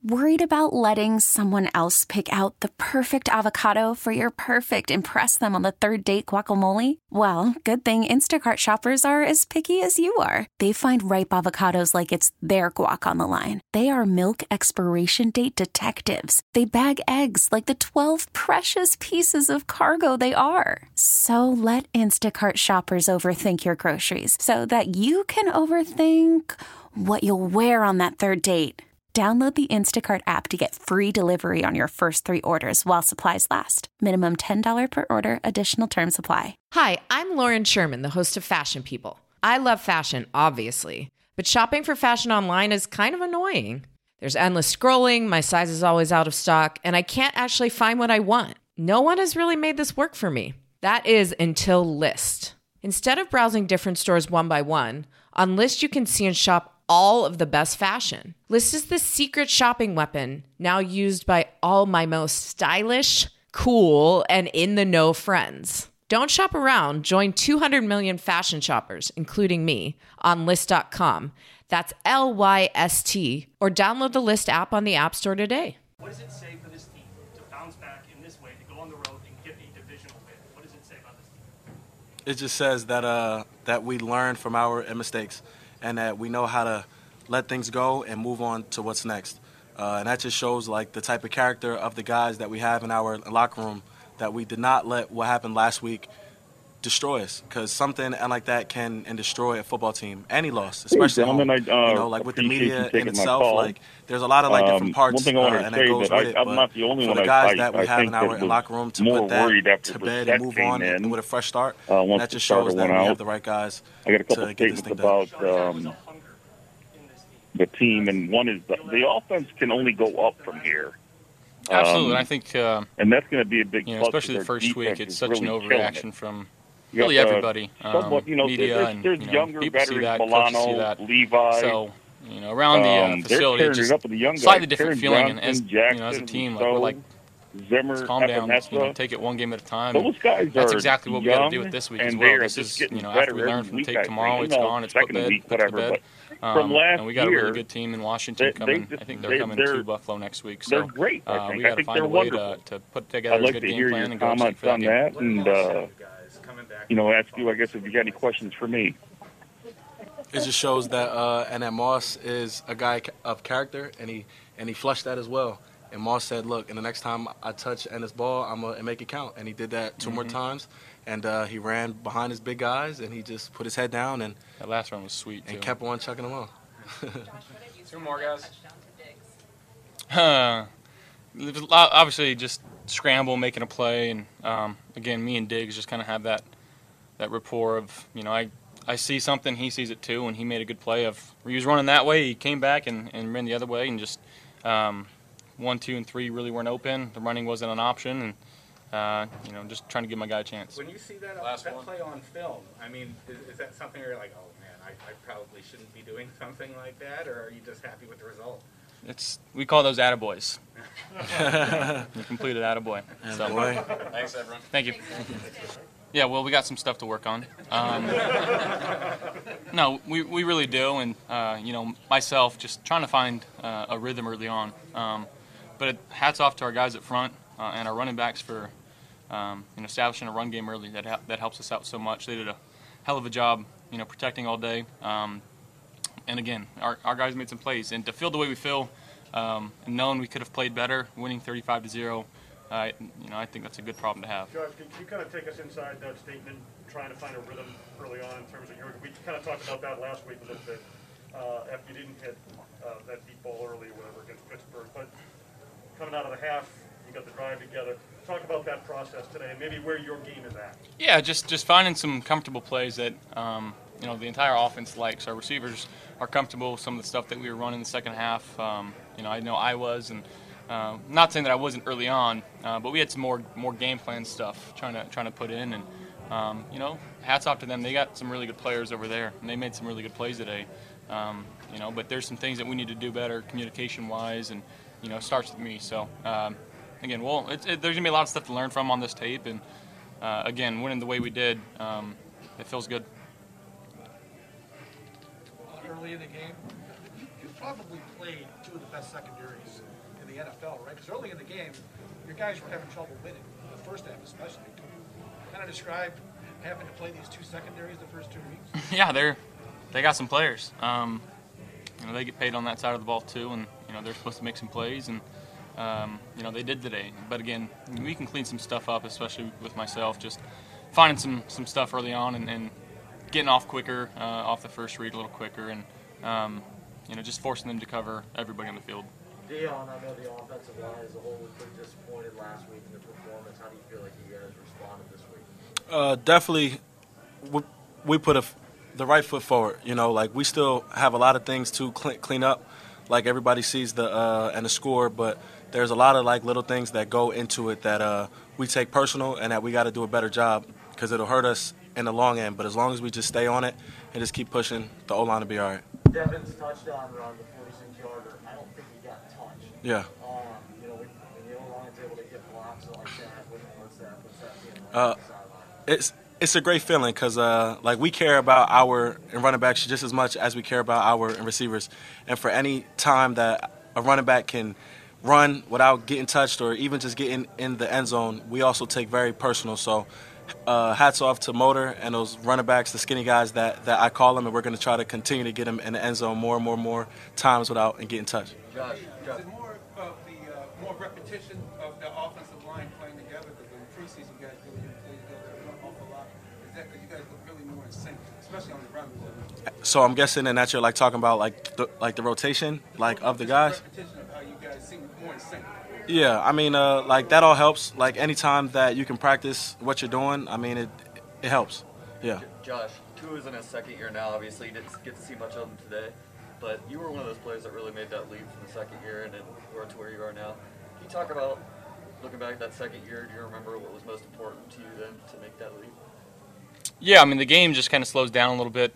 Worried about letting someone else pick out the perfect avocado for your perfect impress them on the third date guacamole? Well, good thing Instacart shoppers are as picky as you are. They find ripe avocados like it's their guac on the line. They are milk expiration date detectives. They bag eggs like the 12 precious pieces of cargo they are. So let Instacart shoppers overthink your groceries so that you can overthink what you'll wear on that third date. Download the Instacart app to get free delivery on your first 3 orders while supplies last. Minimum $10 per order. Additional terms apply. Hi, I'm Lauren Sherman, the host of Fashion People. I love fashion, obviously, but shopping for fashion online is kind of annoying. There's endless scrolling, my size is always out of stock, and I can't actually find what I want. No one has really made this work for me. That is until Lyst. Instead of browsing different stores one by one, on Lyst you can see and shop all of the best fashion. Lyst is the secret shopping weapon now used by all my most stylish, cool, and in-the-know friends. Don't shop around. Join 200 million fashion shoppers, including me, on Lyst.com. That's Lyst, or download the Lyst app on the App Store today. What does it say for this team to bounce back in this way, to go on the road and get a divisional win? What does it say about this team? It just says that we learn from our mistakes and that we know how to let things go and move on to what's next. And that just shows like the type of character of the guys that we have in our locker room, that we did not let what happened last week destroy us, because something like that can destroy a football team. Any loss, especially home. Like with the media in itself, like there's a lot of like different parts, and that goes with it. I'm not the only for one the guys that we have in our locker room to put that to bed and move on and with a fresh start, that just shows that we have the right guys I got a couple to get this thing statements done. about the team, and one is the offense can only go up from here. Absolutely, I think, and that's going to be a big, especially the first week. It's such an overreaction from really got, everybody, media, there's and younger people see that, Milano, coaches see that. Levi. So, around the facility, it's just the slightly different Karen feeling. And Johnson, as a team, so, we're like, Zimmer, just calm down, take it one game at a time. And that's exactly what we got to do with this week as well. This is, after we learn from tape tomorrow, it's gone, it's put to bed. And we got a really good team in Washington coming. I think they're coming to Buffalo next week. So they're great. we got to find a way to put together a good game plan and go check for that game. Ask you, I guess, if you got any questions for me. It just shows that Moss is a guy of character, and he flushed that as well. And Moss said, look, and the next time I touch Ennis ball, I'm going to make it count. And he did that 2 more times. And he ran behind his big guys, and he just put his head down. And that last run was sweet, too. And kept on chucking them on. 2 more, guys. Obviously, just scramble, making a play. And, again, me and Diggs just kind of have that rapport of, I see something, he sees it too, and he made a good play he was running that way, he came back and ran the other way, and just 1, 2, and 3 really weren't open. The running wasn't an option, and just trying to give my guy a chance. When you see that play on film, I mean, is that something where you're like, oh man, I probably shouldn't be doing something like that, or are you just happy with the result? We call those attaboys. You completed attaboy. Attaboy. Thanks, everyone. Thank you. Yeah, well, we got some stuff to work on. No, we really do, and myself just trying to find a rhythm early on. But hats off to our guys at front and our running backs for establishing a run game early. That helps us out so much. They did a hell of a job, protecting all day. And again, our guys made some plays, and to feel the way we feel, and knowing we could have played better, winning 35-0. I think that's a good problem to have. Josh, can you kind of take us inside that statement, trying to find a rhythm early on in terms of we kind of talked about that last week a little bit, after you didn't hit that deep ball early or whatever against Pittsburgh, but coming out of the half, you got the drive together. Talk about that process today and maybe where your game is at. Yeah, just finding some comfortable plays that the entire offense likes. Our receivers are comfortable with some of the stuff that we were running in the second half. I know I was, and not saying that I wasn't early on, but we had some more game plan stuff trying to put in, and hats off to them. They got some really good players over there, and they made some really good plays today. But there's some things that we need to do better communication wise, and it starts with me. So again, there's gonna be a lot of stuff to learn from on this tape, and again, winning the way we did, it feels good. Early in the game, probably played two of the best secondaries in the NFL, right? Because early in the game, your guys were having trouble winning, the first half especially. Can you kind of describe having to play these two secondaries the first 2 weeks? Yeah, they got some players. They get paid on that side of the ball too, and they're supposed to make some plays, and they did today. But again, we can clean some stuff up, especially with myself, just finding some stuff early on and getting off quicker, off the first read a little quicker, and just forcing them to cover everybody on the field. Dion, I know the offensive line as a whole was pretty disappointed last week in the performance. How do you feel like you guys responded this week? Definitely, we put the right foot forward. Like we still have a lot of things to clean up. Like everybody sees the score, but there's a lot of like little things that go into it that we take personal and that we got to do a better job because it'll hurt us in the long end. But as long as we just stay on it and just keep pushing, the O-line will be all right. Devin's touchdown run, the 46-yarder, I don't think he got touched. Yeah. When the O-line's able to get blocks like that, what's that being like on the sideline? It's a great feeling because like we care about our running backs just as much as we care about our receivers. And for any time that a running back can run without getting touched or even just getting in the end zone, we also take very personal. So hats off to Motor and those running backs, the skinny guys that I call them, and we're going to try to continue to get them in the end zone more and more times without getting touched. Josh. Is it more of the more repetition of the offensive line playing together? Because in the preseason, you guys really didn't play together an awful lot. Is that because you guys look really more in sync, especially on the run play? So I'm guessing that you're like talking about like the rotation of the guys. Repetition of how you guys seem more in sync. Yeah, I mean, like that all helps. Like anytime that you can practice what you're doing, I mean, it helps. Yeah. Josh, Tua's in his second year now. Obviously, you didn't get to see much of him today, but you were one of those players that really made that leap from the second year and then were to where you are now. Can you talk about looking back at that second year? Do you remember what was most important to you then to make that leap? Yeah, I mean, the game just kind of slows down a little bit.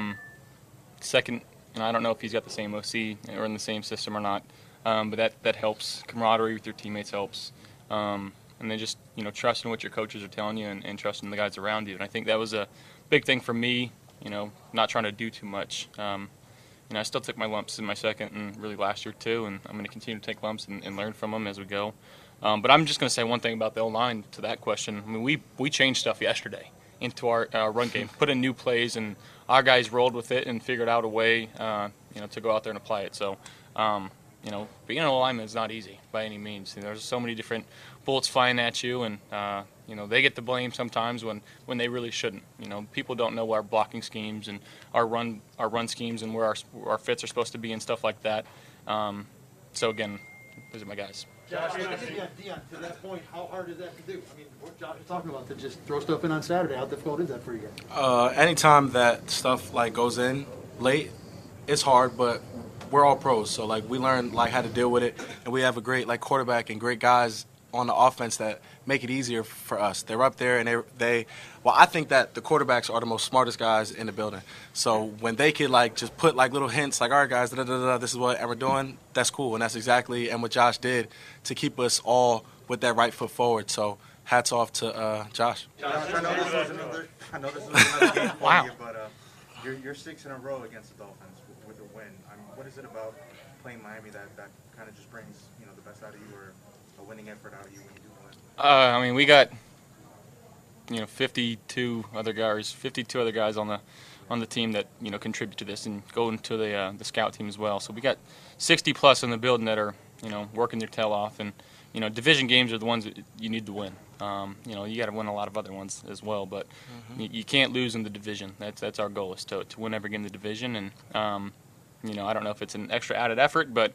Second, I don't know if he's got the same OC or in the same system or not. But that helps. Camaraderie with your teammates helps. And then just, trusting what your coaches are telling you and trusting the guys around you. And I think that was a big thing for me, not trying to do too much. I still took my lumps in my second and really last year too, and I'm going to continue to take lumps and learn from them as we go. But I'm just going to say one thing about the O-line to that question. I mean, we changed stuff yesterday into our run game, put in new plays, and our guys rolled with it and figured out a way, to go out there and apply it. So, being an O-lineman is not easy by any means. There's so many different bullets flying at you, and they get the blame sometimes when they really shouldn't. People don't know our blocking schemes and our run schemes and where our fits are supposed to be and stuff like that. So again, those are my guys. Josh, Dion, to that point, how hard is that to do? I mean, what Josh is talking about, to just throw stuff in on Saturday, how difficult is that for you guys? Anytime that stuff like goes in late, it's hard, but we're all pros, so like we learn like how to deal with it, and we have a great like quarterback and great guys on the offense that make it easier for us. They're up there, and I think that the quarterbacks are the most smartest guys in the building. So when they could like just put like little hints, like, all right, guys, this is what we're doing, that's cool, and that's exactly what Josh did to keep us all with that right foot forward. So hats off to Josh. I know this was another game for Wow. you, but you're 6 in a row against the Dolphins with a win. What is it about playing Miami that kind of just brings the best out of you, or a winning effort out of you when you do win? We got 52 other guys on the team that contribute to this and go into the scout team as well. So we got 60 plus in the building that are working their tail off, and division games are the ones that you need to win. You got to win a lot of other ones as well, but you can't lose in the division. That's our goal, is to win every game in the division. And I don't know if it's an extra added effort, but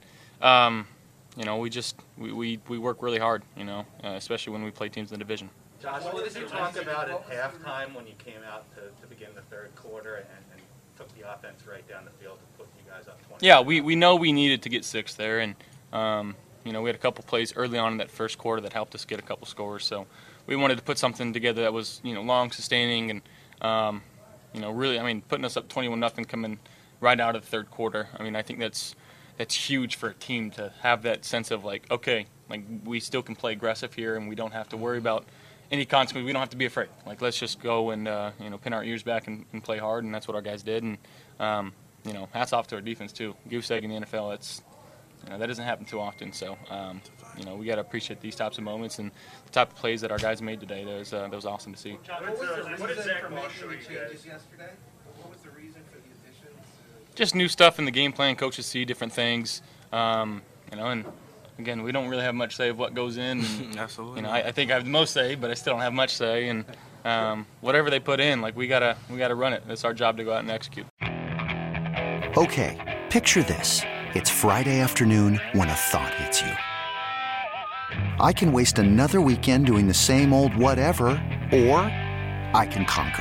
we work really hard, especially when we play teams in the division. Josh, what did you talk about at halftime when you came out to begin the third quarter and took the offense right down the field to put you guys up 20? Yeah, we know we needed to get 6 there, and we had a couple plays early on in that first quarter that helped us get a couple scores. So we wanted to put something together that was long, sustaining, and really, putting us up 21-0 coming right out of the third quarter. I think that's huge for a team to have that sense of like, okay, like we still can play aggressive here, and we don't have to worry about any consequences. We don't have to be afraid. Like, let's just go and pin our ears back and play hard, and that's what our guys did. And hats off to our defense too. Goose egg in the NFL, that doesn't happen too often. So, we got to appreciate these types of moments and the type of plays that our guys made today. That was awesome to see. John, what did Zach Moss show you guys yesterday? What was the reason for the additions? Just new stuff in the game plan. Coaches see different things, and again, we don't really have much say of what goes in. And, Absolutely. I think I have the most say, but I still don't have much say. And whatever they put in, we gotta run it. It's our job to go out and execute. Okay, picture this. It's Friday afternoon when a thought hits you. I can waste another weekend doing the same old whatever, or I can conquer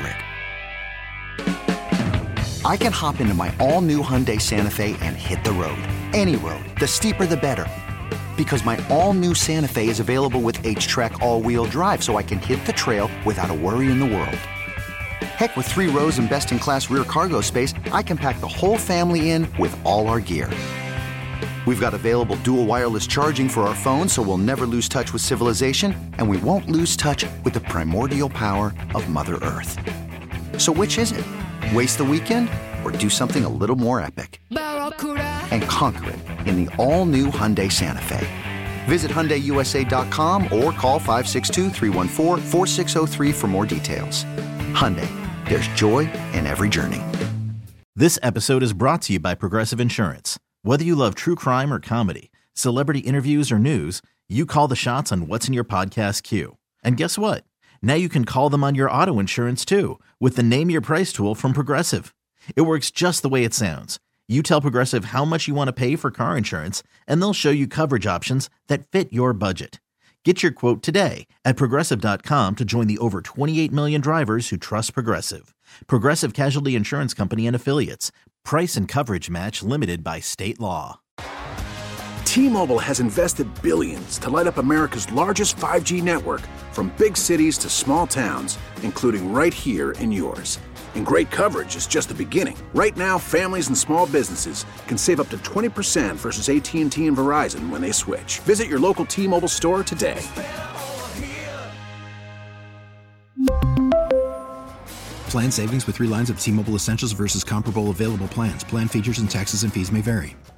it. I can hop into my all-new Hyundai Santa Fe and hit the road. Any road. The steeper, the better. Because my all-new Santa Fe is available with H-Track all-wheel drive, so I can hit the trail without a worry in the world. Heck, with 3 rows and best-in-class rear cargo space, I can pack the whole family in with all our gear. We've got available dual wireless charging for our phones, so we'll never lose touch with civilization, and we won't lose touch with the primordial power of Mother Earth. So which is it? Waste the weekend or do something a little more epic? And conquer it in the all-new Hyundai Santa Fe. Visit HyundaiUSA.com or call 562-314-4603 for more details. Hyundai, there's joy in every journey. This episode is brought to you by Progressive Insurance. Whether you love true crime or comedy, celebrity interviews or news, you call the shots on what's in your podcast queue. And guess what? Now you can call them on your auto insurance too with the Name Your Price tool from Progressive. It works just the way it sounds. You tell Progressive how much you want to pay for car insurance, and they'll show you coverage options that fit your budget. Get your quote today at Progressive.com to join the over 28 million drivers who trust Progressive. Progressive Casualty Insurance Company and Affiliates. Price and coverage match limited by state law. T-Mobile has invested billions to light up America's largest 5G network, from big cities to small towns, including right here in yours. And great coverage is just the beginning. Right now, families and small businesses can save up to 20% versus AT&T and Verizon when they switch. Visit your local T-Mobile store today. Plan savings with 3 lines of T-Mobile Essentials versus comparable available plans. Plan features and taxes and fees may vary.